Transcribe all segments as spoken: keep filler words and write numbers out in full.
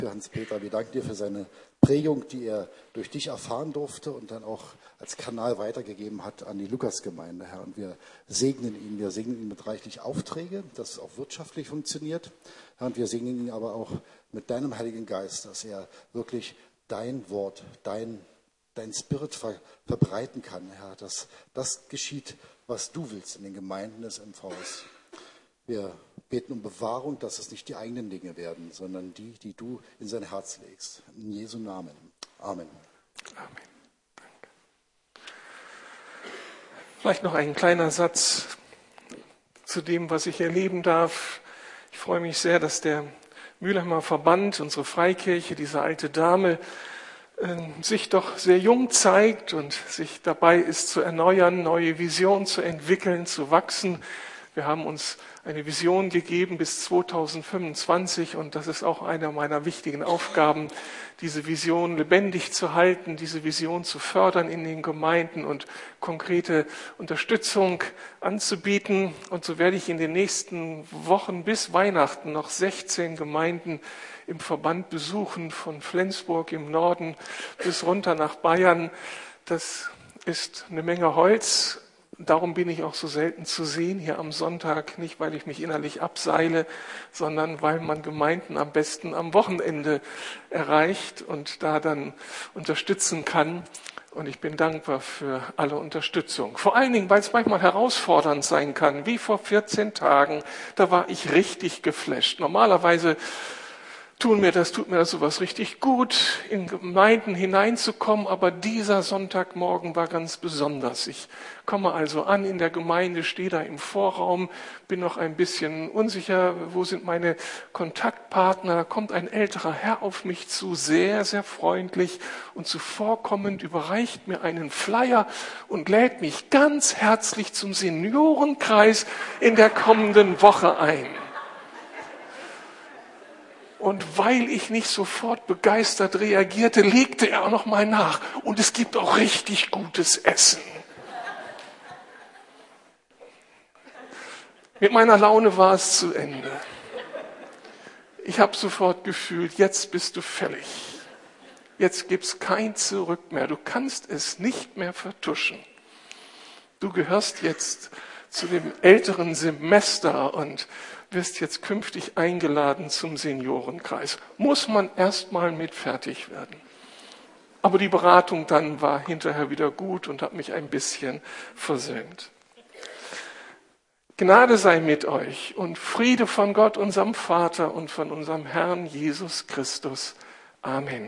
für Hans-Peter. Wir danken dir für seine Prägung, die er durch dich erfahren durfte und dann auch als Kanal weitergegeben hat an die Lukasgemeinde, Herr. Und wir segnen ihn, wir segnen ihn mit reichlich Aufträge, dass es auch wirtschaftlich funktioniert. Herr, und wir segnen ihn aber auch mit deinem Heiligen Geist, dass er wirklich dein Wort, dein, dein Spirit ver, verbreiten kann, Herr. Dass das geschieht, was du willst in den Gemeinden des M Vs. Wir beten um Bewahrung, dass es nicht die eigenen Dinge werden, sondern die, die du in sein Herz legst. In Jesu Namen. Amen. Amen. Danke. Vielleicht noch ein kleiner Satz zu dem, was ich erleben darf. Ich freue mich sehr, dass der Mülheimer Verband, unsere Freikirche, diese alte Dame, sich doch sehr jung zeigt und sich dabei ist zu erneuern, neue Visionen zu entwickeln, zu wachsen. Wir haben uns eine Vision gegeben bis zweitausendfünfundzwanzig und das ist auch eine meiner wichtigen Aufgaben, diese Vision lebendig zu halten, diese Vision zu fördern in den Gemeinden und konkrete Unterstützung anzubieten. Und so werde ich in den nächsten Wochen bis Weihnachten noch sechzehn Gemeinden im Verband besuchen, von Flensburg im Norden bis runter nach Bayern. Das ist eine Menge Holz. Darum bin ich auch so selten zu sehen hier am Sonntag, nicht weil ich mich innerlich abseile, sondern weil man Gemeinden am besten am Wochenende erreicht und da dann unterstützen kann. Und ich bin dankbar für alle Unterstützung. Vor allen Dingen, weil es manchmal herausfordernd sein kann, wie vor vierzehn Tagen, da war ich richtig geflasht. Normalerweise Tun mir das, tut mir das sowas richtig gut, in Gemeinden hineinzukommen, aber dieser Sonntagmorgen war ganz besonders. Ich komme also an in der Gemeinde, stehe da im Vorraum, bin noch ein bisschen unsicher, wo sind meine Kontaktpartner? Da kommt ein älterer Herr auf mich zu, sehr, sehr freundlich und zuvorkommend, überreicht mir einen Flyer und lädt mich ganz herzlich zum Seniorenkreis in der kommenden Woche ein. Und weil ich nicht sofort begeistert reagierte, legte er auch noch mal nach. Und es gibt auch richtig gutes Essen. Mit meiner Laune war es zu Ende. Ich habe sofort gefühlt, jetzt bist du fällig. Jetzt gibt's kein Zurück mehr. Du kannst es nicht mehr vertuschen. Du gehörst jetzt zu dem älteren Semester und wirst jetzt künftig eingeladen zum Seniorenkreis. Muss man erst mal mit fertig werden. Aber die Beratung dann war hinterher wieder gut und hat mich ein bisschen versöhnt. Gnade sei mit euch und Friede von Gott, unserem Vater und von unserem Herrn Jesus Christus. Amen.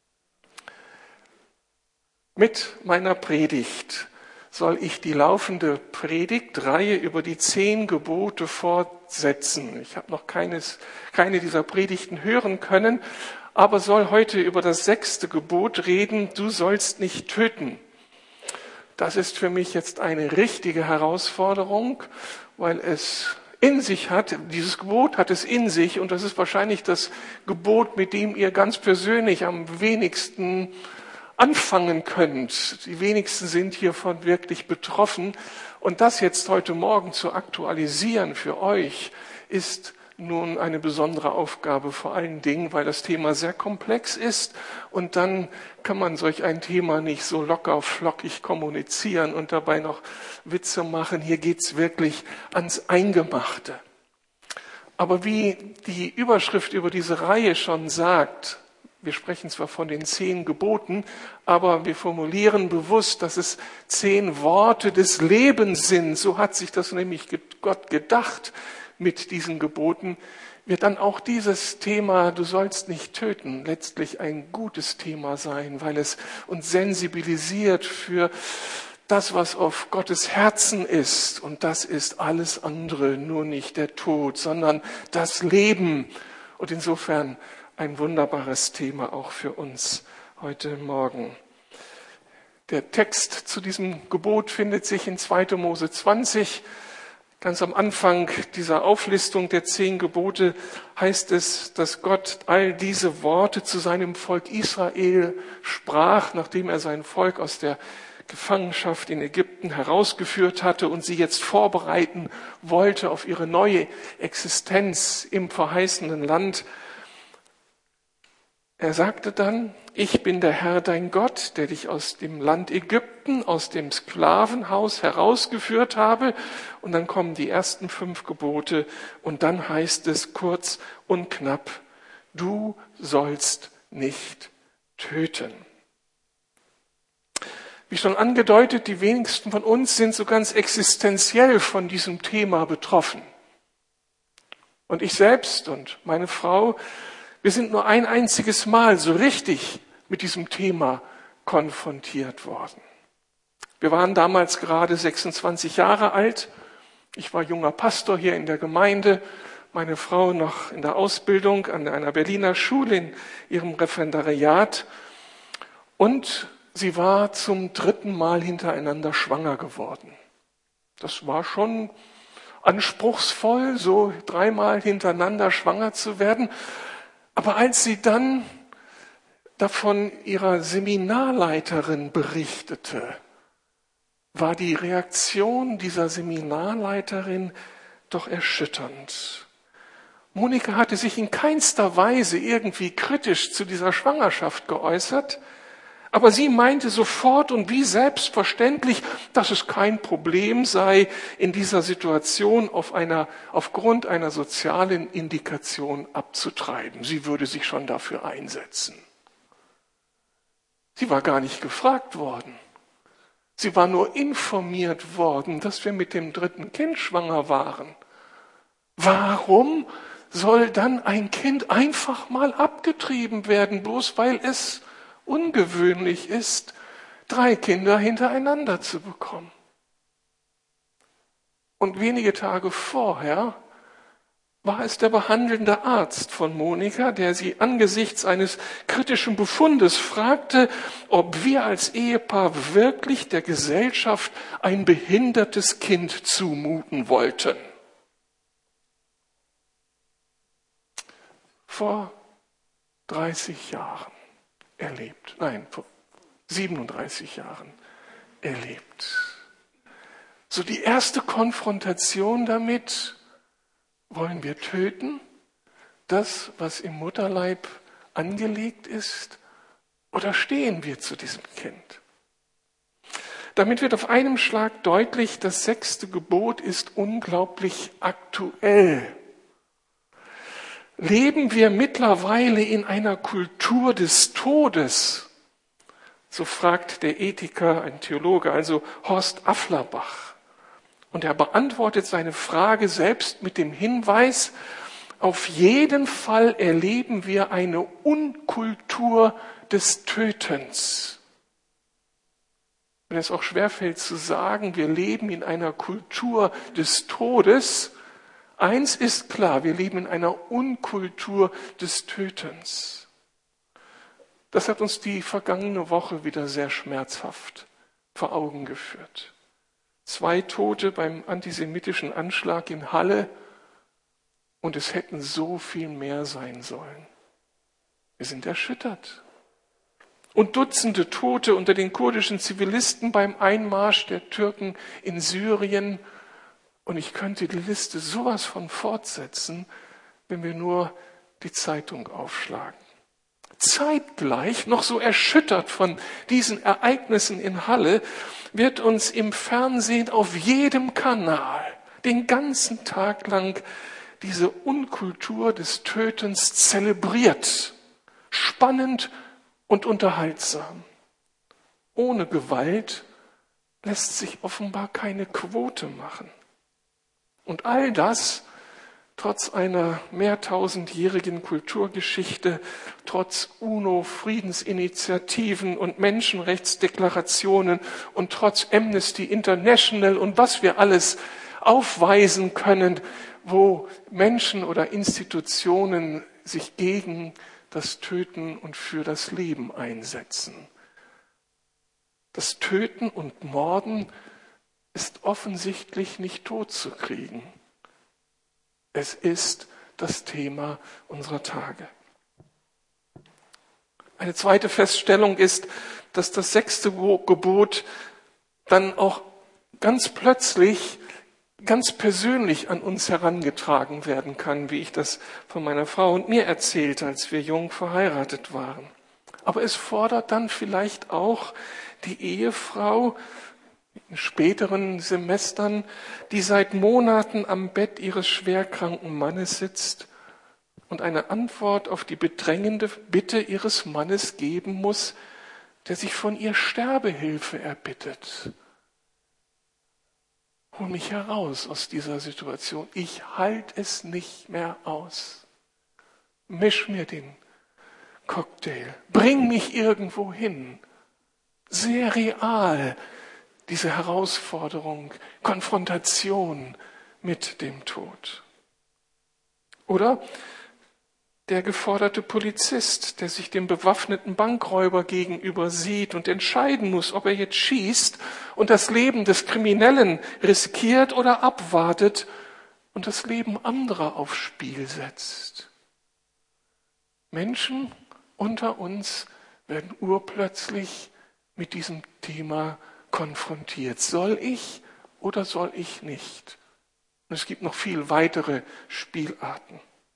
Mit meiner Predigt soll ich die laufende Predigtreihe über die zehn Gebote fortsetzen. Ich habe noch keines, keine dieser Predigten hören können, aber soll heute über das sechste Gebot reden, du sollst nicht töten. Das ist für mich jetzt eine richtige Herausforderung, weil es in sich hat, dieses Gebot hat es in sich und das ist wahrscheinlich das Gebot, mit dem ihr ganz persönlich am wenigsten anfangen könnt. Die wenigsten sind hiervon wirklich betroffen. Und das jetzt heute Morgen zu aktualisieren für euch, ist nun eine besondere Aufgabe, vor allen Dingen, weil das Thema sehr komplex ist. Und dann kann man solch ein Thema nicht so locker, flockig kommunizieren und dabei noch Witze machen. Hier geht's wirklich ans Eingemachte. Aber wie die Überschrift über diese Reihe schon sagt, wir sprechen zwar von den zehn Geboten, aber wir formulieren bewusst, dass es zehn Worte des Lebens sind. So hat sich das nämlich Gott gedacht mit diesen Geboten. Wird dann auch dieses Thema, du sollst nicht töten, letztlich ein gutes Thema sein, weil es uns sensibilisiert für das, was auf Gottes Herzen ist. Und das ist alles andere, nur nicht der Tod, sondern das Leben. Und insofern ein wunderbares Thema auch für uns heute Morgen. Der Text zu diesem Gebot findet sich in zweiter Mose zwanzig. Ganz am Anfang dieser Auflistung der zehn Gebote heißt es, dass Gott all diese Worte zu seinem Volk Israel sprach, nachdem er sein Volk aus der Gefangenschaft in Ägypten herausgeführt hatte und sie jetzt vorbereiten wollte auf ihre neue Existenz im verheißenen Land. Er sagte dann, ich bin der Herr dein Gott, der dich aus dem Land Ägypten, aus dem Sklavenhaus herausgeführt habe. Und dann kommen die ersten fünf Gebote und dann heißt es kurz und knapp, du sollst nicht töten. Wie schon angedeutet, die wenigsten von uns sind so ganz existenziell von diesem Thema betroffen. Und ich selbst und meine Frau, wir sind nur ein einziges Mal so richtig mit diesem Thema konfrontiert worden. Wir waren damals gerade sechsundzwanzig Jahre alt. Ich war junger Pastor hier in der Gemeinde, meine Frau noch in der Ausbildung an einer Berliner Schule in ihrem Referendariat. Und sie war zum dritten Mal hintereinander schwanger geworden. Das war schon anspruchsvoll, so dreimal hintereinander schwanger zu werden. Aber als sie dann davon ihrer Seminarleiterin berichtete, war die Reaktion dieser Seminarleiterin doch erschütternd. Monika hatte sich in keinster Weise irgendwie kritisch zu dieser Schwangerschaft geäußert, aber sie meinte sofort und wie selbstverständlich, dass es kein Problem sei, in dieser Situation auf einer, aufgrund einer sozialen Indikation abzutreiben. Sie würde sich schon dafür einsetzen. Sie war gar nicht gefragt worden. Sie war nur informiert worden, dass wir mit dem dritten Kind schwanger waren. Warum soll dann ein Kind einfach mal abgetrieben werden, bloß weil es ungewöhnlich ist, drei Kinder hintereinander zu bekommen? Und wenige Tage vorher war es der behandelnde Arzt von Monika, der sie angesichts eines kritischen Befundes fragte, ob wir als Ehepaar wirklich der Gesellschaft ein behindertes Kind zumuten wollten. Vor dreißig Jahren erlebt, nein, vor siebenunddreißig Jahren erlebt. So die erste Konfrontation damit, wollen wir töten, das, was im Mutterleib angelegt ist, oder stehen wir zu diesem Kind? Damit wird auf einem Schlag deutlich, das sechste Gebot ist unglaublich aktuell. Leben wir mittlerweile in einer Kultur des Todes? So fragt der Ethiker, ein Theologe, also Horst Afflerbach. Und er beantwortet seine Frage selbst mit dem Hinweis, auf jeden Fall erleben wir eine Unkultur des Tötens. Wenn es auch schwerfällt zu sagen, wir leben in einer Kultur des Todes, eins ist klar, wir leben in einer Unkultur des Tötens. Das hat uns die vergangene Woche wieder sehr schmerzhaft vor Augen geführt. Zwei Tote beim antisemitischen Anschlag in Halle und es hätten so viel mehr sein sollen. Wir sind erschüttert. Und Dutzende Tote unter den kurdischen Zivilisten beim Einmarsch der Türken in Syrien. Und ich könnte die Liste sowas von fortsetzen, wenn wir nur die Zeitung aufschlagen. Zeitgleich, noch so erschüttert von diesen Ereignissen in Halle, wird uns im Fernsehen auf jedem Kanal den ganzen Tag lang diese Unkultur des Tötens zelebriert. Spannend und unterhaltsam. Ohne Gewalt lässt sich offenbar keine Quote machen. Und all das trotz einer mehrtausendjährigen Kulturgeschichte, trotz UNO-Friedensinitiativen und Menschenrechtsdeklarationen und trotz Amnesty International und was wir alles aufweisen können, wo Menschen oder Institutionen sich gegen das Töten und für das Leben einsetzen. Das Töten und Morden ist offensichtlich nicht totzukriegen. Es ist das Thema unserer Tage. Eine zweite Feststellung ist, dass das sechste Gebot dann auch ganz plötzlich ganz persönlich an uns herangetragen werden kann, wie ich das von meiner Frau und mir erzählte, als wir jung verheiratet waren. Aber es fordert dann vielleicht auch die Ehefrau in späteren Semestern, die seit Monaten am Bett ihres schwerkranken Mannes sitzt und eine Antwort auf die bedrängende Bitte ihres Mannes geben muss, der sich von ihr Sterbehilfe erbittet. Hol mich heraus aus dieser Situation. Ich halte es nicht mehr aus. Misch mir den Cocktail. Bring mich irgendwo hin. Sehr real, diese Herausforderung, Konfrontation mit dem Tod. Oder der geforderte Polizist, der sich dem bewaffneten Bankräuber gegenüber sieht und entscheiden muss, ob er jetzt schießt und das Leben des Kriminellen riskiert oder abwartet und das Leben anderer aufs Spiel setzt. Menschen unter uns werden urplötzlich mit diesem Thema konfrontiert. Soll ich oder soll ich nicht? Und es gibt noch viel weitere Spielarten.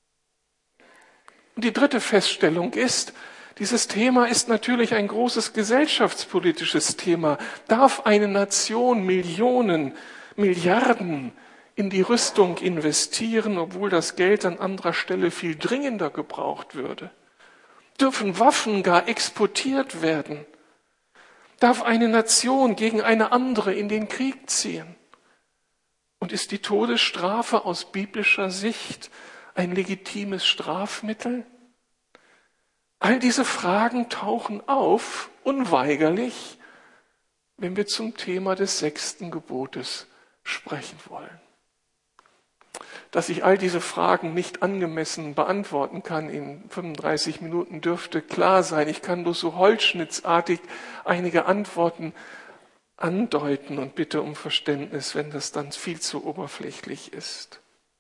Und die dritte Feststellung ist, dieses Thema ist natürlich ein großes gesellschaftspolitisches Thema. Darf eine Nation Millionen, Milliarden in die Rüstung investieren, obwohl das Geld an anderer Stelle viel dringender gebraucht würde? Dürfen Waffen gar exportiert werden? Darf eine Nation gegen eine andere in den Krieg ziehen? Und ist die Todesstrafe aus biblischer Sicht ein legitimes Strafmittel? All diese Fragen tauchen auf, unweigerlich, wenn wir zum Thema des sechsten Gebotes sprechen wollen. Dass ich all diese Fragen nicht angemessen beantworten kann in fünfunddreißig Minuten, dürfte klar sein. Ich kann bloß so holzschnittsartig einige Antworten andeuten und bitte um Verständnis, wenn das dann viel zu oberflächlich ist.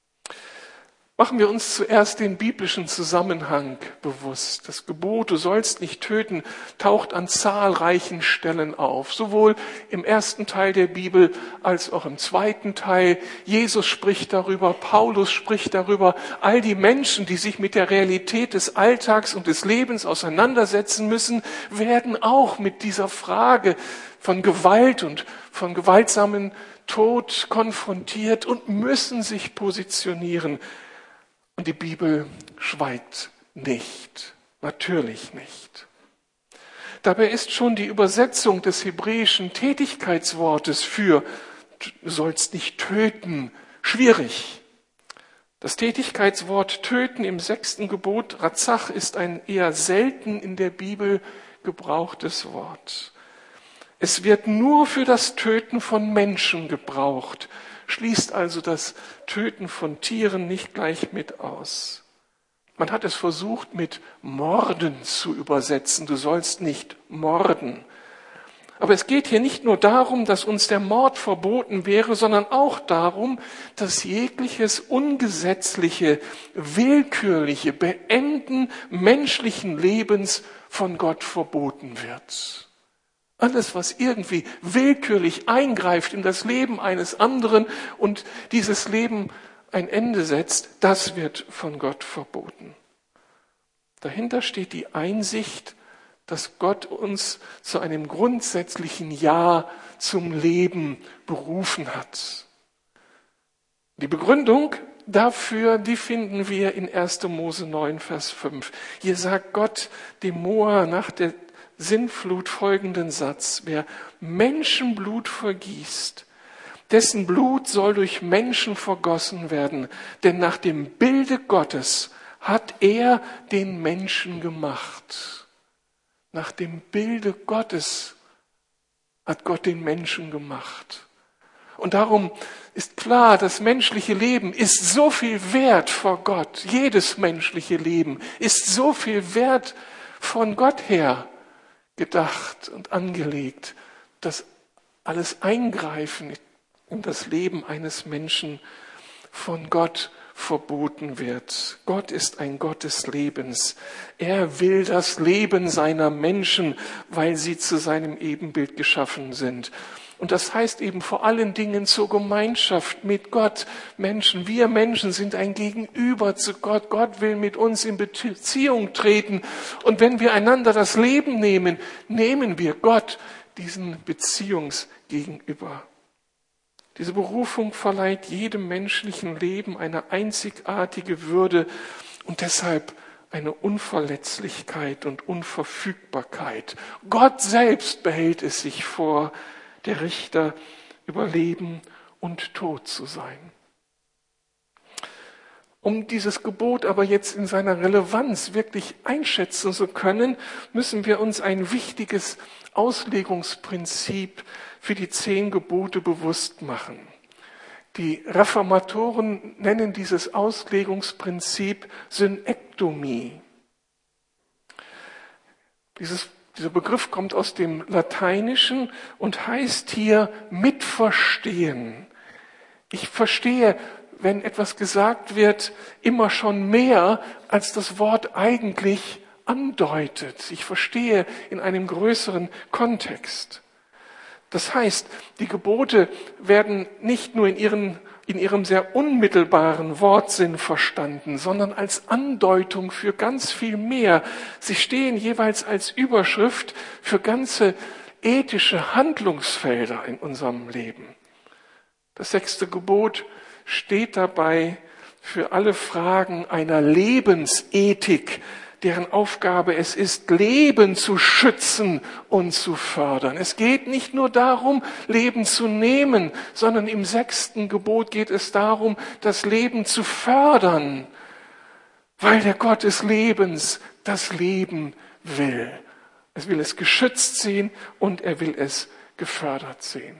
Machen wir uns zuerst den biblischen Zusammenhang bewusst. Das Gebot, du sollst nicht töten, taucht an zahlreichen Stellen auf. Sowohl im ersten Teil der Bibel als auch im zweiten Teil. Jesus spricht darüber, Paulus spricht darüber. All die Menschen, die sich mit der Realität des Alltags und des Lebens auseinandersetzen müssen, werden auch mit dieser Frage von Gewalt und von gewaltsamen Tod konfrontiert und müssen sich positionieren. Und die Bibel schweigt nicht, natürlich nicht. Dabei ist schon die Übersetzung des hebräischen Tätigkeitswortes für du sollst nicht töten schwierig. Das Tätigkeitswort töten im sechsten Gebot, Ratzach, ist ein eher selten in der Bibel gebrauchtes Wort. Es wird nur für das Töten von Menschen gebraucht, schließt also das Töten von Tieren nicht gleich mit aus. Man hat es versucht, mit Morden zu übersetzen. Du sollst nicht morden. Aber es geht hier nicht nur darum, dass uns der Mord verboten wäre, sondern auch darum, dass jegliches ungesetzliche, willkürliche Beenden menschlichen Lebens von Gott verboten wird. Alles, was irgendwie willkürlich eingreift in das Leben eines anderen und dieses Leben ein Ende setzt, das wird von Gott verboten. Dahinter steht die Einsicht, dass Gott uns zu einem grundsätzlichen Ja zum Leben berufen hat. Die Begründung dafür, die finden wir in erster Mose neun, Vers fünf. Hier sagt Gott dem Noah nach der Sintflut folgenden Satz: Wer Menschenblut vergießt, dessen Blut soll durch Menschen vergossen werden, denn nach dem Bilde Gottes hat er den Menschen gemacht. Nach dem Bilde Gottes hat Gott den Menschen gemacht. Und darum ist klar, das menschliche Leben ist so viel wert vor Gott. Jedes menschliche Leben ist so viel wert von Gott her gedacht und angelegt, dass alles Eingreifen in das Leben eines Menschen von Gott verboten wird. Gott ist ein Gott des Lebens. Er will das Leben seiner Menschen, weil sie zu seinem Ebenbild geschaffen sind. Und das heißt eben vor allen Dingen zur Gemeinschaft mit Gott. Menschen, wir Menschen sind ein Gegenüber zu Gott. Gott will mit uns in Beziehung treten. Und wenn wir einander das Leben nehmen, nehmen wir Gott diesen Beziehungsgegenüber. Diese Berufung verleiht jedem menschlichen Leben eine einzigartige Würde und deshalb eine Unverletzlichkeit und Unverfügbarkeit. Gott selbst behält es sich vor, der Richter über Leben und Tod zu sein. Um dieses Gebot aber jetzt in seiner Relevanz wirklich einschätzen zu können, müssen wir uns ein wichtiges Auslegungsprinzip für die zehn Gebote bewusst machen. Die Reformatoren nennen dieses Auslegungsprinzip Synektomie. Dieses, dieser Begriff kommt aus dem Lateinischen und heißt hier mitverstehen. Ich verstehe, wenn etwas gesagt wird, immer schon mehr, als das Wort eigentlich andeutet. Ich verstehe in einem größeren Kontext. Das heißt, die Gebote werden nicht nur in, ihren, in ihrem sehr unmittelbaren Wortsinn verstanden, sondern als Andeutung für ganz viel mehr. Sie stehen jeweils als Überschrift für ganze ethische Handlungsfelder in unserem Leben. Das sechste Gebot steht dabei für alle Fragen einer Lebensethik, deren Aufgabe es ist, Leben zu schützen und zu fördern. Es geht nicht nur darum, Leben zu nehmen, sondern im sechsten Gebot geht es darum, das Leben zu fördern, weil der Gott des Lebens das Leben will. Er will es geschützt sehen und er will es gefördert sehen.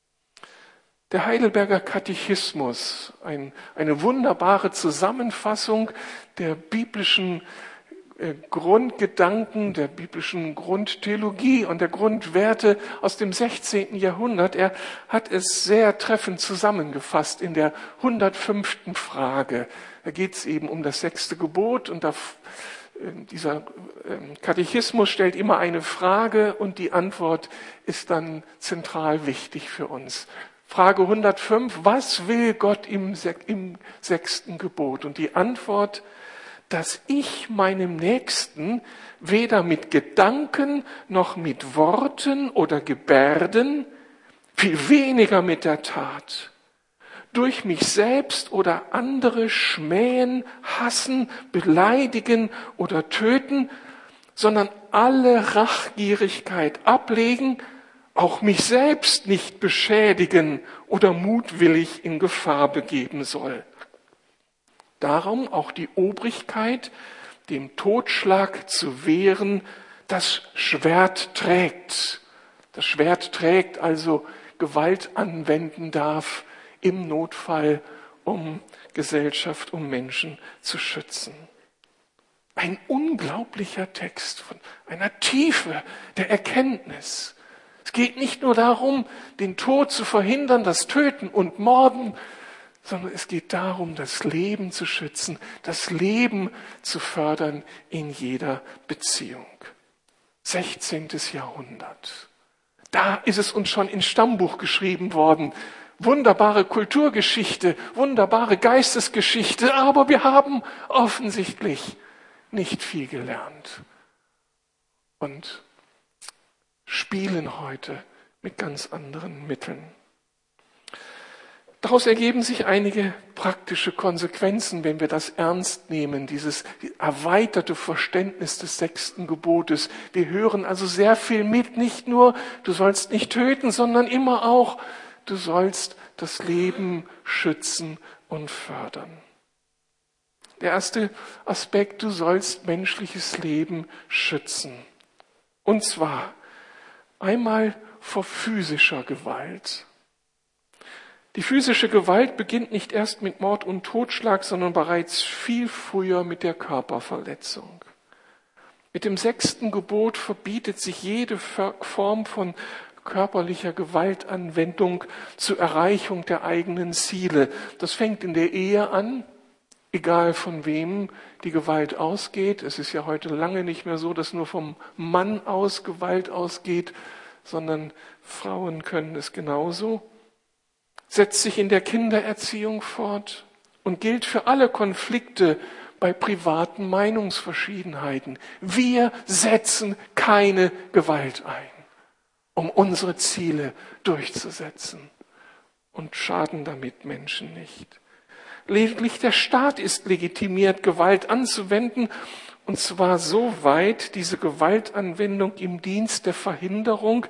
Der Heidelberger Katechismus, ein, eine wunderbare Zusammenfassung der biblischen Grundgedanken, der biblischen Grundtheologie und der Grundwerte aus dem sechzehnten Jahrhundert. Er hat es sehr treffend zusammengefasst in der hundertfünften Frage. Da geht es eben um das sechste Gebot und da, dieser Katechismus stellt immer eine Frage und die Antwort ist dann zentral wichtig für uns. Frage hundertfünf, was will Gott im, im sechsten Gebot? Und die Antwort, dass ich meinem Nächsten weder mit Gedanken noch mit Worten oder Gebärden, viel weniger mit der Tat, durch mich selbst oder andere schmähen, hassen, beleidigen oder töten, sondern alle Rachgierigkeit ablegen, auch mich selbst nicht beschädigen oder mutwillig in Gefahr begeben soll. Darum auch die Obrigkeit, dem Totschlag zu wehren, das Schwert trägt. Das Schwert trägt, also Gewalt anwenden darf im Notfall, um Gesellschaft, um Menschen zu schützen. Ein unglaublicher Text von einer Tiefe der Erkenntnis. Es geht nicht nur darum, den Tod zu verhindern, das Töten und Morden, sondern es geht darum, das Leben zu schützen, das Leben zu fördern in jeder Beziehung. sechzehntes Jahrhundert. Da ist es uns schon ins Stammbuch geschrieben worden. Wunderbare Kulturgeschichte, wunderbare Geistesgeschichte, aber wir haben offensichtlich nicht viel gelernt und spielen heute mit ganz anderen Mitteln. Daraus ergeben sich einige praktische Konsequenzen, wenn wir das ernst nehmen, dieses erweiterte Verständnis des sechsten Gebotes. Wir hören also sehr viel mit, nicht nur, du sollst nicht töten, sondern immer auch, du sollst das Leben schützen und fördern. Der erste Aspekt, du sollst menschliches Leben schützen. Und zwar einmal vor physischer Gewalt. Die physische Gewalt beginnt nicht erst mit Mord und Totschlag, sondern bereits viel früher mit der Körperverletzung. Mit dem sechsten Gebot verbietet sich jede Form von körperlicher Gewaltanwendung zur Erreichung der eigenen Ziele. Das fängt in der Ehe an, egal von wem die Gewalt ausgeht. Es ist ja heute lange nicht mehr so, dass nur vom Mann aus Gewalt ausgeht, sondern Frauen können es genauso, setzt sich in der Kindererziehung fort und gilt für alle Konflikte bei privaten Meinungsverschiedenheiten. Wir setzen keine Gewalt ein, um unsere Ziele durchzusetzen und schaden damit Menschen nicht. Lediglich der Staat ist legitimiert, Gewalt anzuwenden, und zwar so weit diese Gewaltanwendung im Dienst der Verhinderung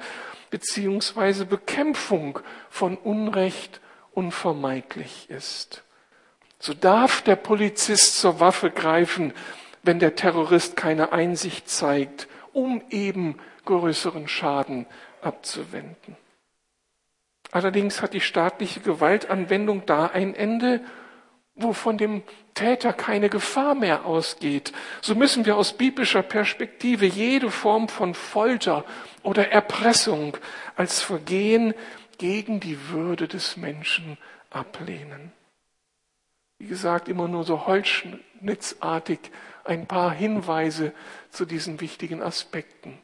bzw. Bekämpfung von Unrecht unvermeidlich ist. So darf der Polizist zur Waffe greifen, wenn der Terrorist keine Einsicht zeigt, um eben größeren Schaden abzuwenden. Allerdings hat die staatliche Gewaltanwendung da ein Ende, wo von dem Täter keine Gefahr mehr ausgeht. So müssen wir aus biblischer Perspektive jede Form von Folter oder Erpressung als Vergehen gegen die Würde des Menschen ablehnen. Wie gesagt, immer nur so holzschnittartig ein paar Hinweise zu diesen wichtigen Aspekten.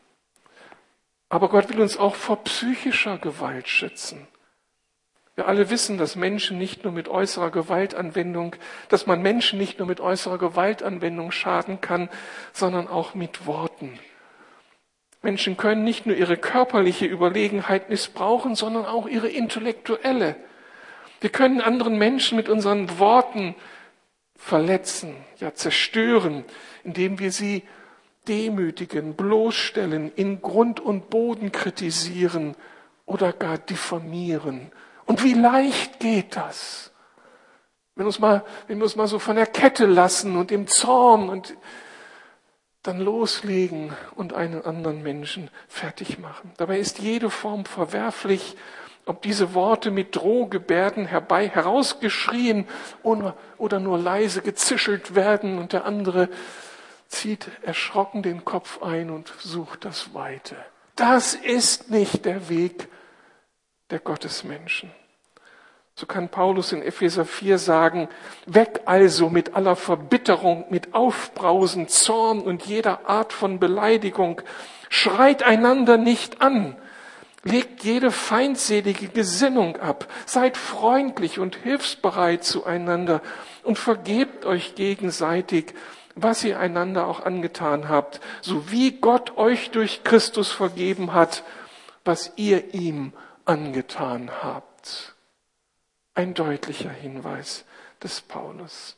Aber Gott will uns auch vor psychischer Gewalt schützen. Wir alle wissen, dass Menschen nicht nur mit äußerer Gewaltanwendung, dass man Menschen nicht nur mit äußerer Gewaltanwendung schaden kann, sondern auch mit Worten. Menschen können nicht nur ihre körperliche Überlegenheit missbrauchen, sondern auch ihre intellektuelle. Wir können anderen Menschen mit unseren Worten verletzen, ja zerstören, indem wir sie demütigen, bloßstellen, in Grund und Boden kritisieren oder gar diffamieren. Und wie leicht geht das? Wenn wir uns mal, wenn wir uns mal so von der Kette lassen und im Zorn und dann loslegen und einen anderen Menschen fertig machen. Dabei ist jede Form verwerflich, ob diese Worte mit Drohgebärden herbei herausgeschrien oder nur leise gezischelt werden und der andere zieht erschrocken den Kopf ein und sucht das Weite. Das ist nicht der Weg der Gottesmenschen. So kann Paulus in Epheser vier sagen, weg also mit aller Verbitterung, mit Aufbrausen, Zorn und jeder Art von Beleidigung. Schreit einander nicht an. Legt jede feindselige Gesinnung ab. Seid freundlich und hilfsbereit zueinander und vergebt euch gegenseitig, was ihr einander auch angetan habt, so wie Gott euch durch Christus vergeben hat, was ihr ihm angetan habt. Ein deutlicher Hinweis des Paulus.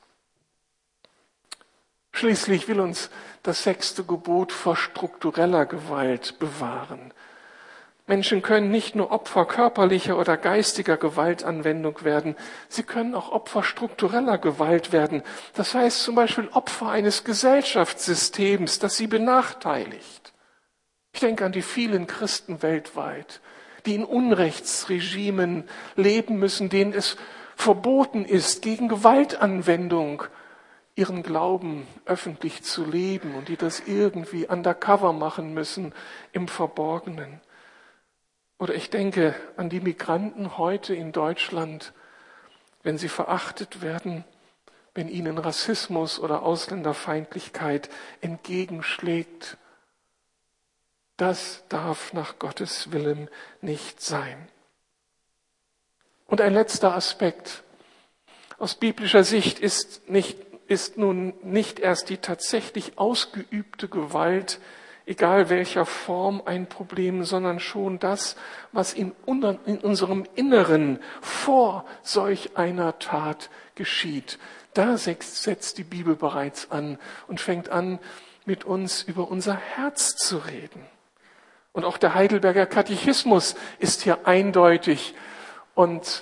Schließlich will uns das sechste Gebot vor struktureller Gewalt bewahren. Menschen können nicht nur Opfer körperlicher oder geistiger Gewaltanwendung werden, sie können auch Opfer struktureller Gewalt werden. Das heißt zum Beispiel Opfer eines Gesellschaftssystems, das sie benachteiligt. Ich denke an die vielen Christen weltweit, die in Unrechtsregimen leben müssen, denen es verboten ist, gegen Gewaltanwendung ihren Glauben öffentlich zu leben und die das irgendwie undercover machen müssen im Verborgenen. Oder ich denke an die Migranten heute in Deutschland, wenn sie verachtet werden, wenn ihnen Rassismus oder Ausländerfeindlichkeit entgegenschlägt. Das darf nach Gottes Willen nicht sein. Und ein letzter Aspekt. Aus biblischer Sicht ist, nicht, ist nun nicht erst die tatsächlich ausgeübte Gewalt, egal welcher Form, ein Problem, sondern schon das, was in, in unserem Inneren vor solch einer Tat geschieht. Da setzt die Bibel bereits an und fängt an, mit uns über unser Herz zu reden. Und auch der Heidelberger Katechismus ist hier eindeutig und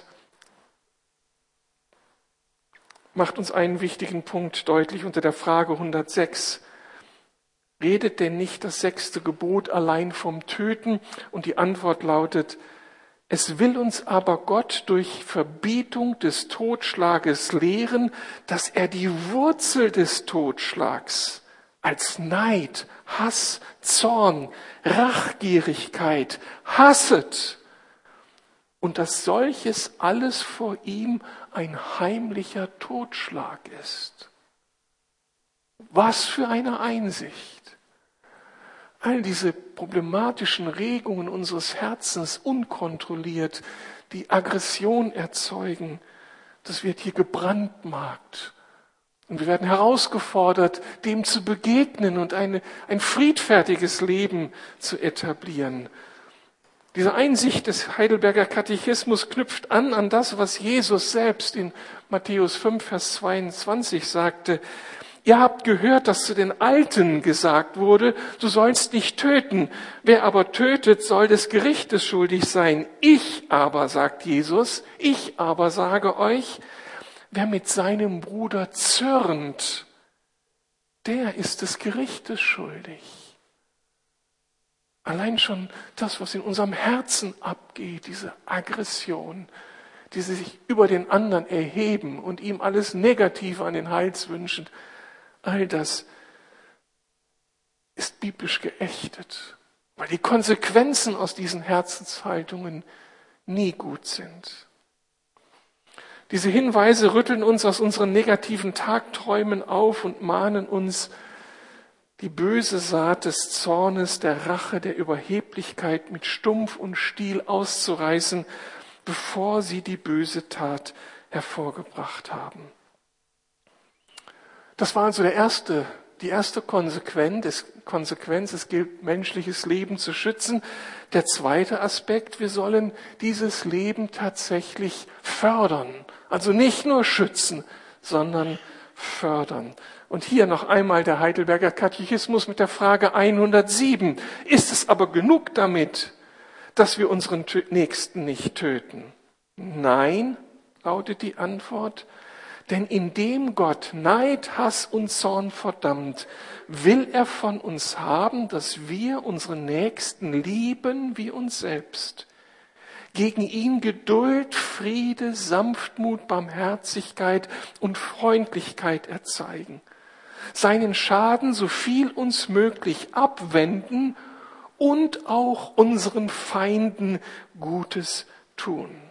macht uns einen wichtigen Punkt deutlich unter der Frage hundertsechs. Redet denn nicht das sechste Gebot allein vom Töten? Und die Antwort lautet, es will uns aber Gott durch Verbietung des Totschlages lehren, dass er die Wurzel des Totschlags als Neid, Hass, Zorn, Rachgierigkeit hasset und dass solches alles vor ihm ein heimlicher Totschlag ist. Was für eine Einsicht! all diese problematischen Regungen unseres Herzens unkontrolliert, die Aggression erzeugen, das wird hier gebrandmarkt. Und wir werden herausgefordert, dem zu begegnen und eine, ein friedfertiges Leben zu etablieren. Diese Einsicht des Heidelberger Katechismus knüpft an an das, was Jesus selbst in Matthäus fünf, Vers zweiundzwanzig sagte. Ihr habt gehört, dass zu den Alten gesagt wurde, du sollst nicht töten. Wer aber tötet, soll des Gerichtes schuldig sein. Ich aber, sagt Jesus, ich aber sage euch, wer mit seinem Bruder zürnt, der ist des Gerichtes schuldig. Allein schon das, was in unserem Herzen abgeht, diese Aggression, die sich über den anderen erheben und ihm alles Negative an den Hals wünschen, all das ist biblisch geächtet, weil die Konsequenzen aus diesen Herzenshaltungen nie gut sind. Diese Hinweise rütteln uns aus unseren negativen Tagträumen auf und mahnen uns, die böse Saat des Zornes, der Rache, der Überheblichkeit mit Stumpf und Stiel auszureißen, bevor sie die böse Tat hervorgebracht haben. Das war also der erste, die erste Konsequenz. Konsequenz, es gilt, menschliches Leben zu schützen. Der zweite Aspekt, wir sollen dieses Leben tatsächlich fördern. Also nicht nur schützen, sondern fördern. Und hier noch einmal der Heidelberger Katechismus mit der Frage hundertsieben. Ist es aber genug damit, dass wir unseren Nächsten nicht töten? Nein, lautet die Antwort. Denn indem Gott Neid, Hass und Zorn verdammt, will er von uns haben, dass wir unseren Nächsten lieben wie uns selbst. Gegen ihn Geduld, Friede, Sanftmut, Barmherzigkeit und Freundlichkeit erzeigen. Seinen Schaden so viel uns möglich abwenden und auch unseren Feinden Gutes tun.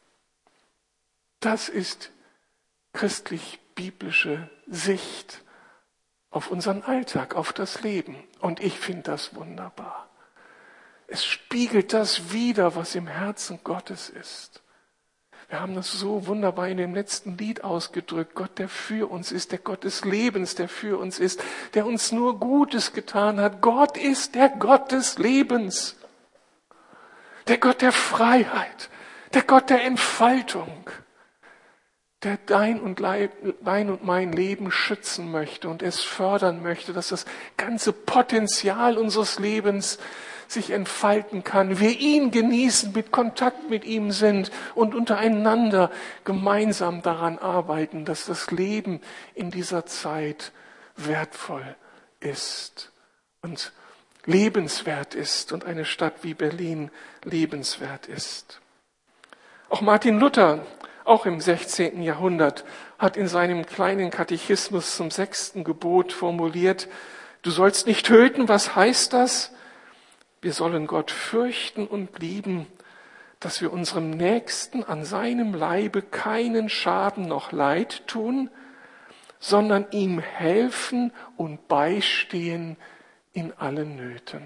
Das ist christlich-biblische Sicht auf unseren Alltag, auf das Leben. Und ich finde das wunderbar. Es spiegelt das wider, was im Herzen Gottes ist. Wir haben das so wunderbar in dem letzten Lied ausgedrückt. Gott, der für uns ist, der Gott des Lebens, der für uns ist, der uns nur Gutes getan hat. Gott ist der Gott des Lebens, der Gott der Freiheit, der Gott der Entfaltung, der dein und, Leib, dein und mein Leben schützen möchte und es fördern möchte, dass das ganze Potenzial unseres Lebens sich entfalten kann. Wir ihn genießen, mit Kontakt mit ihm sind und untereinander gemeinsam daran arbeiten, dass das Leben in dieser Zeit wertvoll ist und lebenswert ist und eine Stadt wie Berlin lebenswert ist. Auch Martin Luther, auch im sechzehnten Jahrhundert, hat in seinem kleinen Katechismus zum sechsten Gebot formuliert, du sollst nicht töten, was heißt das? Wir sollen Gott fürchten und lieben, dass wir unserem Nächsten an seinem Leibe keinen Schaden noch Leid tun, sondern ihm helfen und beistehen in allen Nöten.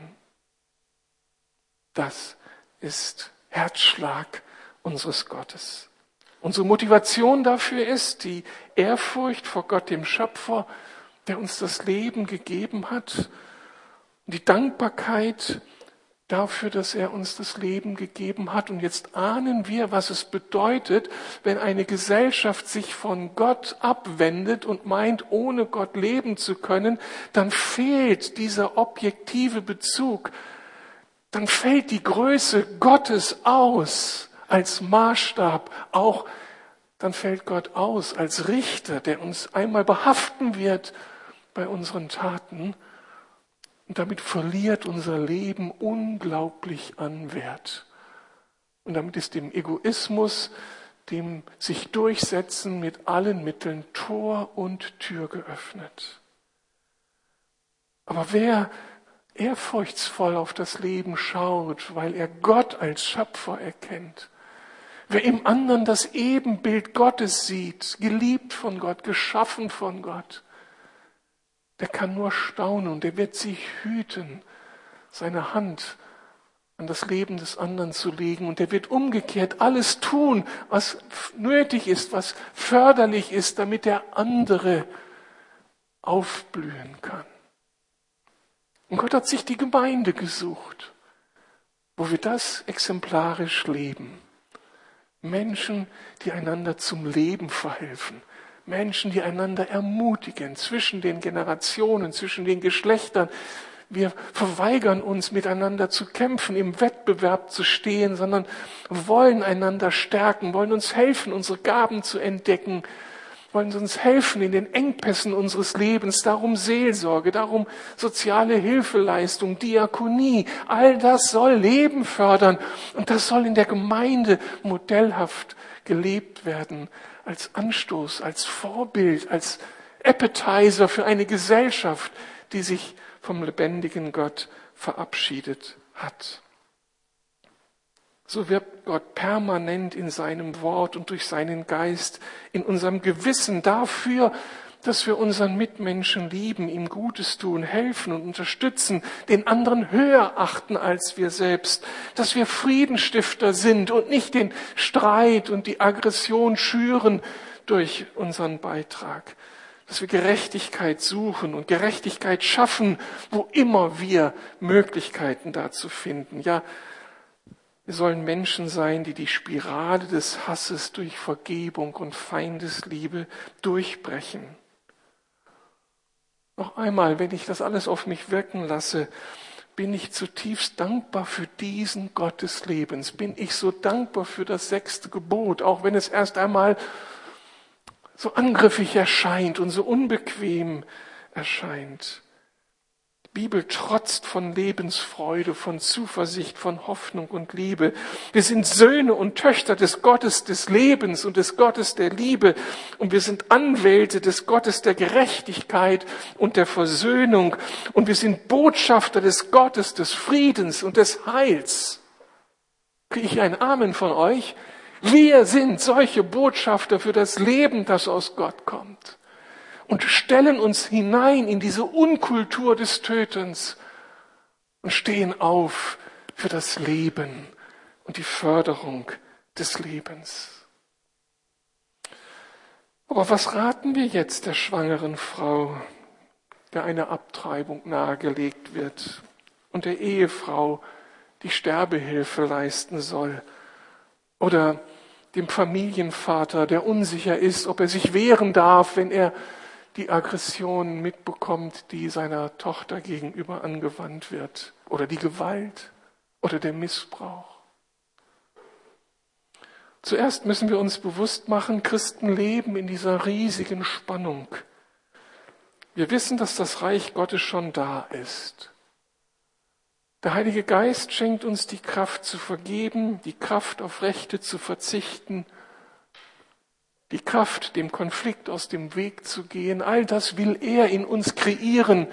Das ist Herzschlag unseres Gottes. Unsere Motivation dafür ist die Ehrfurcht vor Gott, dem Schöpfer, der uns das Leben gegeben hat, und die Dankbarkeit dafür, dass er uns das Leben gegeben hat. Und jetzt ahnen wir, was es bedeutet, wenn eine Gesellschaft sich von Gott abwendet und meint, ohne Gott leben zu können, dann fehlt dieser objektive Bezug, dann fällt die Größe Gottes aus als Maßstab, auch dann fällt Gott aus als Richter, der uns einmal behaften wird bei unseren Taten. Und damit verliert unser Leben unglaublich an Wert. Und damit ist dem Egoismus, dem sich durchsetzen mit allen Mitteln Tor und Tür geöffnet. Aber wer ehrfurchtsvoll auf das Leben schaut, weil er Gott als Schöpfer erkennt, wer im anderen das Ebenbild Gottes sieht, geliebt von Gott, geschaffen von Gott, der kann nur staunen und der wird sich hüten, seine Hand an das Leben des anderen zu legen. Und er wird umgekehrt alles tun, was nötig ist, was förderlich ist, damit der andere aufblühen kann. Und Gott hat sich die Gemeinde gesucht, wo wir das exemplarisch leben. Menschen, die einander zum Leben verhelfen. Menschen, die einander ermutigen zwischen den Generationen, zwischen den Geschlechtern. Wir verweigern uns, miteinander zu kämpfen, im Wettbewerb zu stehen, sondern wollen einander stärken, wollen uns helfen, unsere Gaben zu entdecken, wollen uns helfen in den Engpässen unseres Lebens. Darum Seelsorge, darum soziale Hilfeleistung, Diakonie. All das soll Leben fördern und das soll in der Gemeinde modellhaft gelebt werden, als Anstoß, als Vorbild, als Appetizer für eine Gesellschaft, die sich vom lebendigen Gott verabschiedet hat. So wirbt Gott permanent in seinem Wort und durch seinen Geist in unserem Gewissen dafür, dass wir unseren Mitmenschen lieben, ihm Gutes tun, helfen und unterstützen, den anderen höher achten als wir selbst, dass wir Friedensstifter sind und nicht den Streit und die Aggression schüren durch unseren Beitrag. Dass wir Gerechtigkeit suchen und Gerechtigkeit schaffen, wo immer wir Möglichkeiten dazu finden. Ja, wir sollen Menschen sein, die die Spirale des Hasses durch Vergebung und Feindesliebe durchbrechen. Noch einmal, wenn ich das alles auf mich wirken lasse, bin ich zutiefst dankbar für diesen Gott des Lebens. Bin ich so dankbar für das sechste Gebot, auch wenn es erst einmal so angriffig erscheint und so unbequem erscheint. Die Bibel trotzt von Lebensfreude, von Zuversicht, von Hoffnung und Liebe. Wir sind Söhne und Töchter des Gottes des Lebens und des Gottes der Liebe. Und wir sind Anwälte des Gottes der Gerechtigkeit und der Versöhnung. Und wir sind Botschafter des Gottes des Friedens und des Heils. Kriege ich ein Amen von euch? Wir sind solche Botschafter für das Leben, das aus Gott kommt. Und stellen uns hinein in diese Unkultur des Tötens und stehen auf für das Leben und die Förderung des Lebens. Aber was raten wir jetzt der schwangeren Frau, der eine Abtreibung nahegelegt wird, und der Ehefrau, die Sterbehilfe leisten soll, oder dem Familienvater, der unsicher ist, ob er sich wehren darf, wenn er die Aggression mitbekommt, die seiner Tochter gegenüber angewandt wird, oder die Gewalt oder der Missbrauch. Zuerst müssen wir uns bewusst machen, Christen leben in dieser riesigen Spannung. Wir wissen, dass das Reich Gottes schon da ist. Der Heilige Geist schenkt uns die Kraft zu vergeben, die Kraft auf Rechte zu verzichten, die Kraft, dem Konflikt aus dem Weg zu gehen. All das will er in uns kreieren,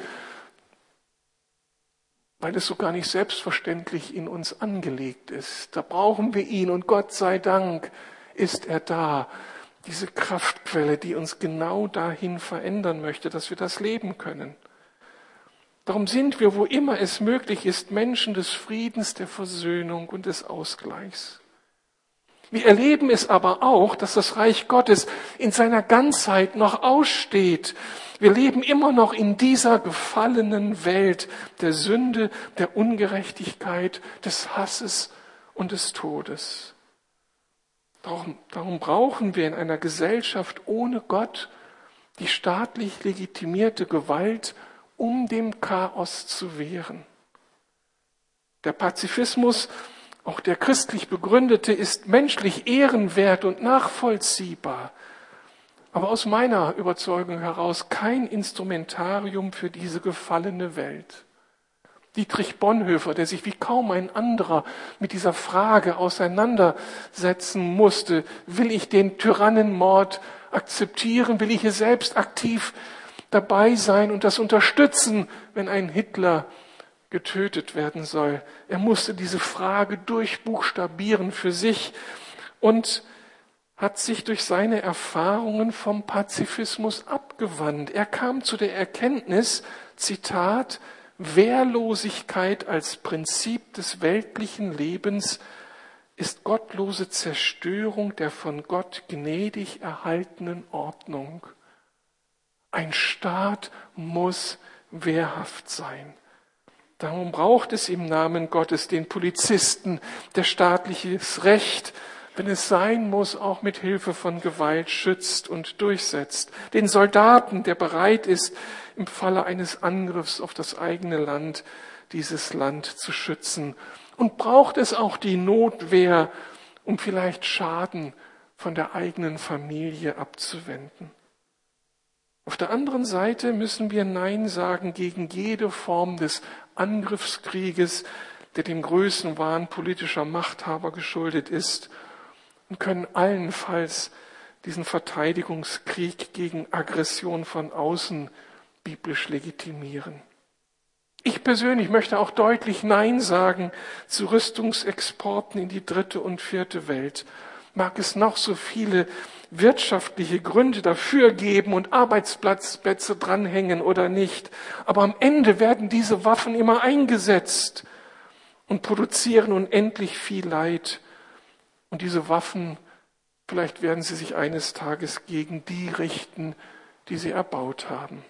weil es so gar nicht selbstverständlich in uns angelegt ist. Da brauchen wir ihn und Gott sei Dank ist er da. Diese Kraftquelle, die uns genau dahin verändern möchte, dass wir das leben können. Darum sind wir, wo immer es möglich ist, Menschen des Friedens, der Versöhnung und des Ausgleichs. Wir erleben es aber auch, dass das Reich Gottes in seiner Ganzheit noch aussteht. Wir leben immer noch in dieser gefallenen Welt der Sünde, der Ungerechtigkeit, des Hasses und des Todes. Darum, darum brauchen wir in einer Gesellschaft ohne Gott die staatlich legitimierte Gewalt, um dem Chaos zu wehren. Der Pazifismus, auch der christlich begründete, ist menschlich ehrenwert und nachvollziehbar, aber aus meiner Überzeugung heraus kein Instrumentarium für diese gefallene Welt. Dietrich Bonhoeffer, der sich wie kaum ein anderer mit dieser Frage auseinandersetzen musste, will ich den Tyrannenmord akzeptieren, will ich hier selbst aktiv dabei sein und das unterstützen, wenn ein Hitler getötet werden soll. Er musste diese Frage durchbuchstabieren für sich und hat sich durch seine Erfahrungen vom Pazifismus abgewandt. Er kam zu der Erkenntnis, Zitat, Wehrlosigkeit als Prinzip des weltlichen Lebens ist gottlose Zerstörung der von Gott gnädig erhaltenen Ordnung. Ein Staat muss wehrhaft sein. Darum braucht es im Namen Gottes den Polizisten, der staatliches Recht, wenn es sein muss, auch mit Hilfe von Gewalt schützt und durchsetzt. Den Soldaten, der bereit ist, im Falle eines Angriffs auf das eigene Land, dieses Land zu schützen. Und braucht es auch die Notwehr, um vielleicht Schaden von der eigenen Familie abzuwenden. Auf der anderen Seite müssen wir Nein sagen gegen jede Form des Angriffskrieges, der dem Größenwahn politischer Machthaber geschuldet ist, und können allenfalls diesen Verteidigungskrieg gegen Aggression von außen biblisch legitimieren. Ich persönlich möchte auch deutlich Nein sagen zu Rüstungsexporten in die dritte und vierte Welt. Mag es noch so viele wirtschaftliche Gründe dafür geben und Arbeitsplätze dranhängen oder nicht, aber am Ende werden diese Waffen immer eingesetzt und produzieren unendlich viel Leid. Und diese Waffen, vielleicht werden sie sich eines Tages gegen die richten, die sie erbaut haben.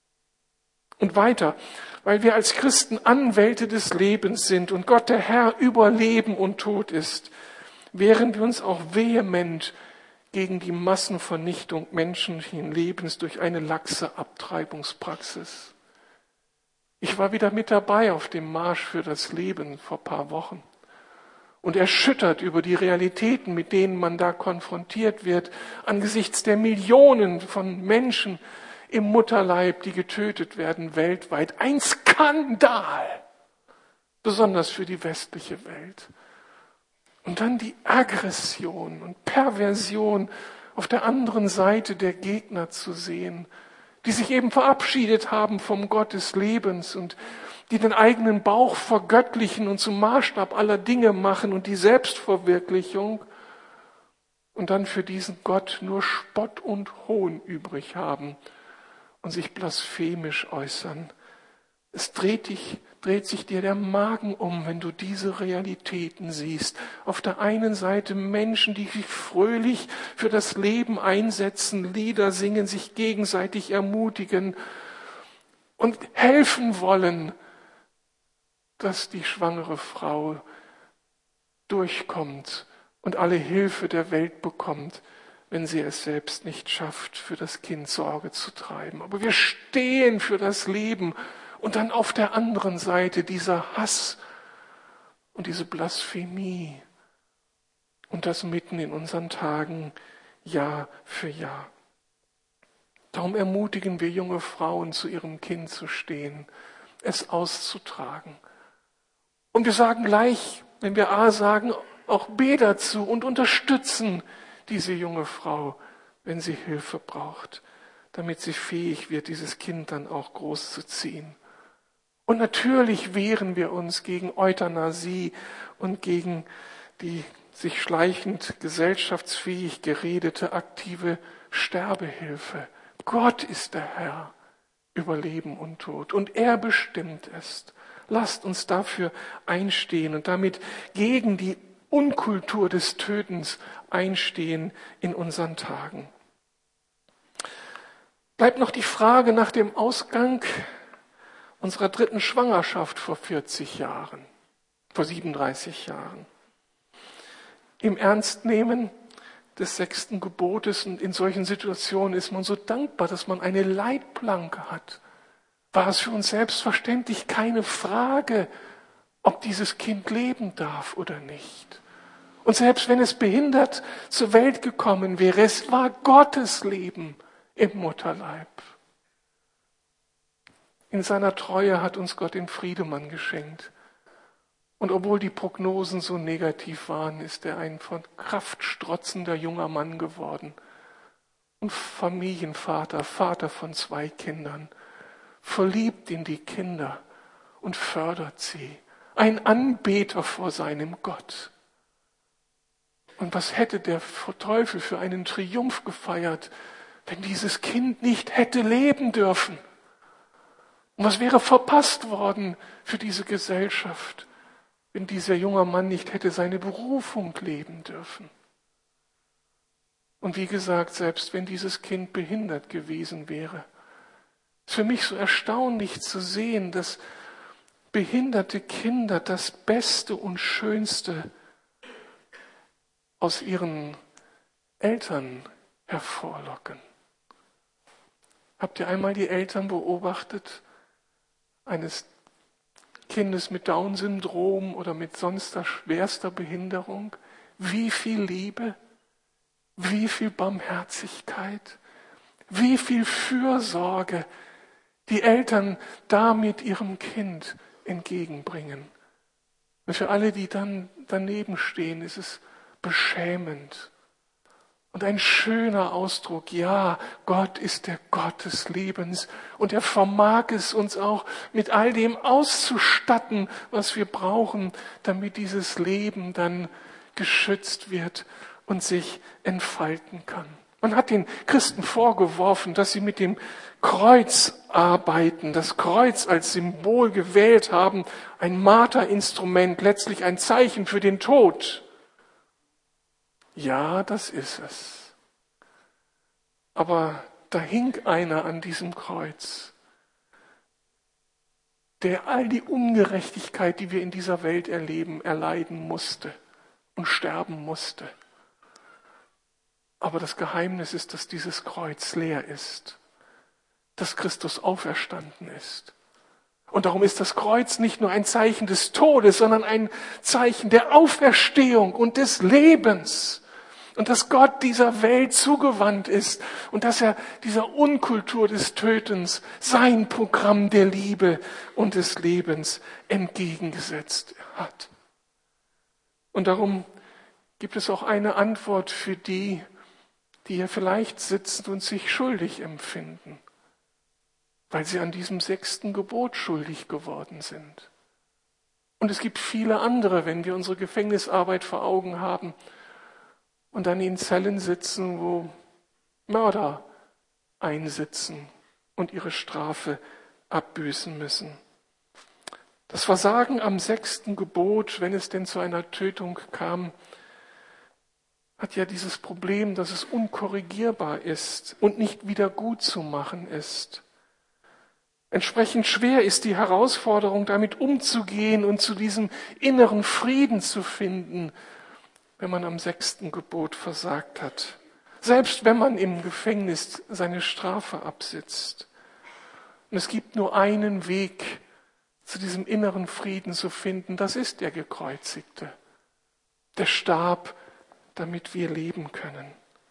Und weiter, weil wir als Christen Anwälte des Lebens sind und Gott der Herr über Leben und Tod ist, wehren wir uns auch vehement gegen die Massenvernichtung menschlichen Lebens durch eine laxe Abtreibungspraxis. Ich war wieder mit dabei auf dem Marsch für das Leben vor ein paar Wochen und erschüttert über die Realitäten, mit denen man da konfrontiert wird, angesichts der Millionen von Menschen im Mutterleib, die getötet werden weltweit. Ein Skandal, besonders für die westliche Welt. Und dann die Aggression und Perversion auf der anderen Seite der Gegner zu sehen, die sich eben verabschiedet haben vom Gott des Lebens und die den eigenen Bauch vergöttlichen und zum Maßstab aller Dinge machen und die Selbstverwirklichung und dann für diesen Gott nur Spott und Hohn übrig haben und sich blasphemisch äußern. Es dreht dich, dreht sich dir der Magen um, wenn du diese Realitäten siehst. Auf der einen Seite Menschen, die sich fröhlich für das Leben einsetzen, Lieder singen, sich gegenseitig ermutigen und helfen wollen, dass die schwangere Frau durchkommt und alle Hilfe der Welt bekommt, wenn sie es selbst nicht schafft, für das Kind Sorge zu treiben. Aber wir stehen für das Leben. Und dann auf der anderen Seite dieser Hass und diese Blasphemie. Und das mitten in unseren Tagen, Jahr für Jahr. Darum ermutigen wir junge Frauen, zu ihrem Kind zu stehen, es auszutragen. Und wir sagen gleich, wenn wir A sagen, auch B dazu und unterstützen diese junge Frau, wenn sie Hilfe braucht, damit sie fähig wird, dieses Kind dann auch großzuziehen. Und natürlich wehren wir uns gegen Euthanasie und gegen die sich schleichend gesellschaftsfähig geredete aktive Sterbehilfe. Gott ist der Herr über Leben und Tod und er bestimmt es. Lasst uns dafür einstehen und damit gegen die Unkultur des Tötens einstehen in unseren Tagen. Bleibt noch die Frage nach dem Ausgang unserer dritten Schwangerschaft vor vierzig Jahren, vor siebenunddreißig Jahren. Im Ernstnehmen des sechsten Gebotes und in solchen Situationen ist man so dankbar, dass man eine Leitplanke hat. War es für uns selbstverständlich keine Frage, ob dieses Kind leben darf oder nicht. Und selbst wenn es behindert zur Welt gekommen wäre, es war Gottes Leben im Mutterleib. In seiner Treue hat uns Gott den Friedemann geschenkt. Und obwohl die Prognosen so negativ waren, ist er ein von Kraft strotzender junger Mann geworden. Und Familienvater, Vater von zwei Kindern, verliebt in die Kinder und fördert sie. Ein Anbeter vor seinem Gott. Und was hätte der Teufel für einen Triumph gefeiert, wenn dieses Kind nicht hätte leben dürfen? Und was wäre verpasst worden für diese Gesellschaft, wenn dieser junge Mann nicht hätte seine Berufung leben dürfen? Und wie gesagt, selbst wenn dieses Kind behindert gewesen wäre, ist für mich so erstaunlich zu sehen, dass behinderte Kinder das Beste und Schönste aus ihren Eltern hervorlocken. Habt ihr einmal die Eltern beobachtet, eines Kindes mit Down-Syndrom oder mit sonster schwerster Behinderung? Wie viel Liebe, wie viel Barmherzigkeit, wie viel Fürsorge die Eltern damit ihrem Kind entgegenbringen. Und für alle, die dann daneben stehen, ist es beschämend. Und ein schöner Ausdruck, ja, Gott ist der Gott des Lebens und er vermag es uns auch mit all dem auszustatten, was wir brauchen, damit dieses Leben dann geschützt wird und sich entfalten kann. Man hat den Christen vorgeworfen, dass sie mit dem Kreuz arbeiten, das Kreuz als Symbol gewählt haben, ein Marterinstrument, letztlich ein Zeichen für den Tod. Ja, das ist es. Aber da hing einer an diesem Kreuz, der all die Ungerechtigkeit, die wir in dieser Welt erleben, erleiden musste und sterben musste. Aber das Geheimnis ist, dass dieses Kreuz leer ist, dass Christus auferstanden ist. Und darum ist das Kreuz nicht nur ein Zeichen des Todes, sondern ein Zeichen der Auferstehung und des Lebens. Und dass Gott dieser Welt zugewandt ist und dass er dieser Unkultur des Tötens sein Programm der Liebe und des Lebens entgegengesetzt hat. Und darum gibt es auch eine Antwort für die, die hier vielleicht sitzen und sich schuldig empfinden, weil sie an diesem sechsten Gebot schuldig geworden sind. Und es gibt viele andere, wenn wir unsere Gefängnisarbeit vor Augen haben und dann in Zellen sitzen, wo Mörder einsitzen und ihre Strafe abbüßen müssen. Das Versagen am sechsten Gebot, wenn es denn zu einer Tötung kam, hat ja dieses Problem, dass es unkorrigierbar ist und nicht wieder gut zu machen ist. Entsprechend schwer ist die Herausforderung, damit umzugehen und zu diesem inneren Frieden zu finden, wenn man am sechsten Gebot versagt hat. Selbst wenn man im Gefängnis seine Strafe absitzt. Und es gibt nur einen Weg, zu diesem inneren Frieden zu finden, das ist der Gekreuzigte. Der starb, damit wir leben können.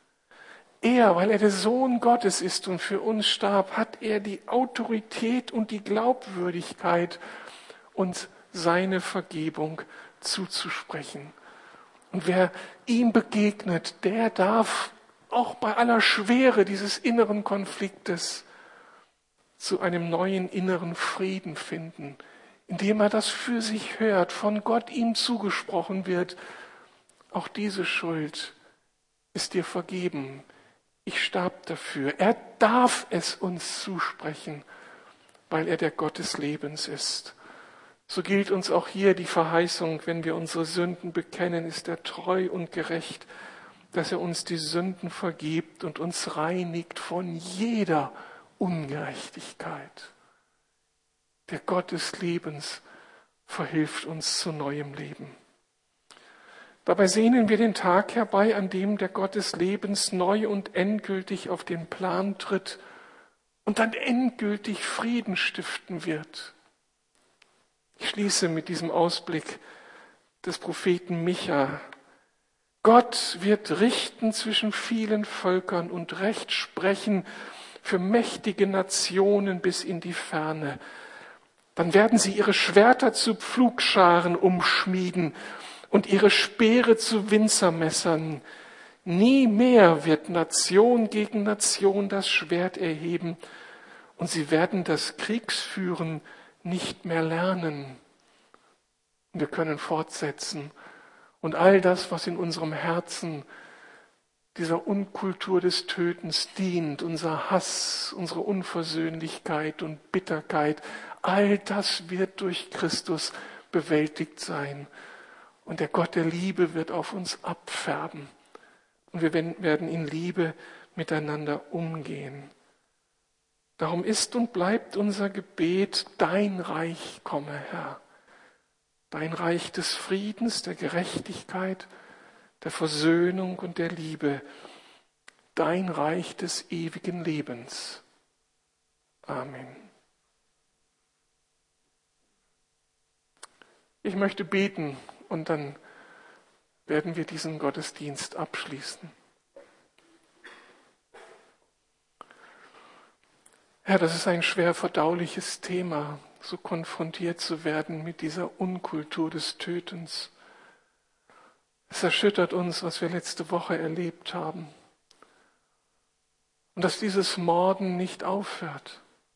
Er, weil er der Sohn Gottes ist und für uns starb, hat er die Autorität und die Glaubwürdigkeit, uns seine Vergebung zuzusprechen. Und wer ihm begegnet, der darf auch bei aller Schwere dieses inneren Konfliktes zu einem neuen inneren Frieden finden, indem er das für sich hört, von Gott ihm zugesprochen wird. Auch diese Schuld ist dir vergeben. Ich starb dafür. Er darf es uns zusprechen, weil er der Gott des Lebens ist. So gilt uns auch hier die Verheißung, wenn wir unsere Sünden bekennen, ist er treu und gerecht, dass er uns die Sünden vergibt und uns reinigt von jeder Ungerechtigkeit. Der Gott des Lebens verhilft uns zu neuem Leben. Dabei sehnen wir den Tag herbei, an dem der Gott des Lebens neu und endgültig auf den Plan tritt und dann endgültig Frieden stiften wird. Ich schließe mit diesem Ausblick des Propheten Micha. Gott wird richten zwischen vielen Völkern und Recht sprechen für mächtige Nationen bis in die Ferne. Dann werden sie ihre Schwerter zu Pflugscharen umschmieden und ihre Speere zu Winzermessern. Nie mehr wird Nation gegen Nation das Schwert erheben und sie werden das Kriegsführen nicht mehr lernen. Wir können fortsetzen und all das, was in unserem Herzen dieser Unkultur des Tötens dient, unser Hass, unsere Unversöhnlichkeit und Bitterkeit, all das wird durch Christus bewältigt sein. Und der Gott der Liebe wird auf uns abfärben. Und wir werden in Liebe miteinander umgehen. Darum ist und bleibt unser Gebet, dein Reich komme, Herr. Dein Reich des Friedens, der Gerechtigkeit, der Versöhnung und der Liebe. Dein Reich des ewigen Lebens. Amen. Ich möchte beten und dann werden wir diesen Gottesdienst abschließen. Herr, das ist ein schwer verdauliches Thema, so konfrontiert zu werden mit dieser Unkultur des Tötens. Es erschüttert uns, was wir letzte Woche erlebt haben. Und dass dieses Morden nicht aufhört.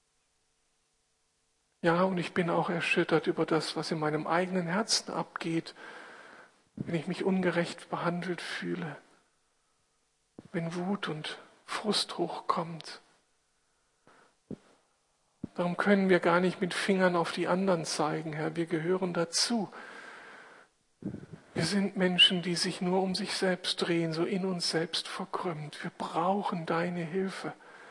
Ja, und ich bin auch erschüttert über das, was in meinem eigenen Herzen abgeht, wenn ich mich ungerecht behandelt fühle, wenn Wut und Frust hochkommt. Darum können wir gar nicht mit Fingern auf die anderen zeigen, Herr. Wir gehören dazu. Wir sind Menschen, die sich nur um sich selbst drehen, so in uns selbst verkrümmt. Wir brauchen deine Hilfe.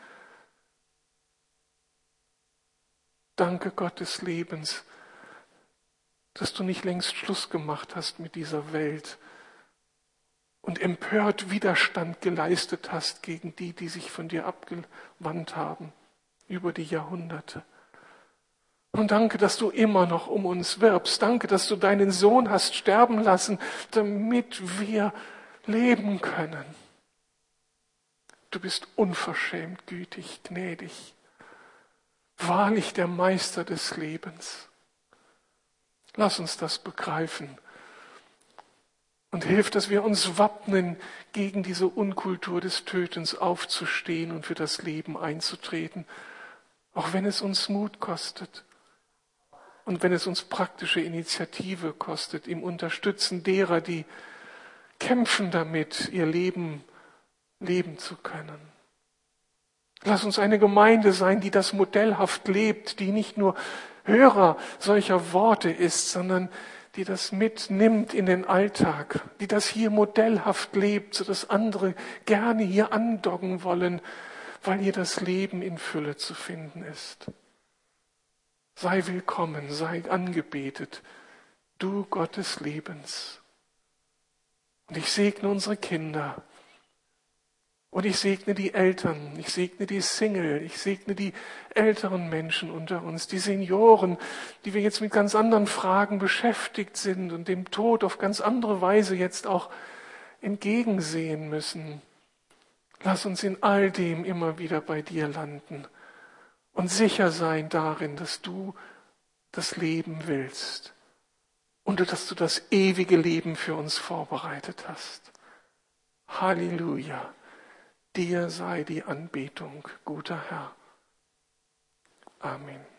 Danke, Gott des Lebens, dass du nicht längst Schluss gemacht hast mit dieser Welt und empört Widerstand geleistet hast gegen die, die sich von dir abgewandt haben über die Jahrhunderte. Und danke, dass du immer noch um uns wirbst. Danke, dass du deinen Sohn hast sterben lassen, damit wir leben können. Du bist unverschämt gütig, gnädig, wahrlich der Meister des Lebens. Lass uns das begreifen und hilf, dass wir uns wappnen, gegen diese Unkultur des Tötens aufzustehen und für das Leben einzutreten, auch wenn es uns Mut kostet und wenn es uns praktische Initiative kostet, im Unterstützen derer, die kämpfen damit, ihr Leben leben zu können. Lass uns eine Gemeinde sein, die das modellhaft lebt, die nicht nur Hörer solcher Worte ist, sondern die das mitnimmt in den Alltag, die das hier modellhaft lebt, sodass andere gerne hier andocken wollen, weil hier das Leben in Fülle zu finden ist. Sei willkommen, sei angebetet, du Gott des Lebens. Und ich segne unsere Kinder. Und ich segne die Eltern, ich segne die Single, ich segne die älteren Menschen unter uns, die Senioren, die wir jetzt mit ganz anderen Fragen beschäftigt sind und dem Tod auf ganz andere Weise jetzt auch entgegensehen müssen. Lass uns in all dem immer wieder bei dir landen und sicher sein darin, dass du das Leben willst und dass du das ewige Leben für uns vorbereitet hast. Halleluja! Dir sei die Anbetung, guter Herr. Amen.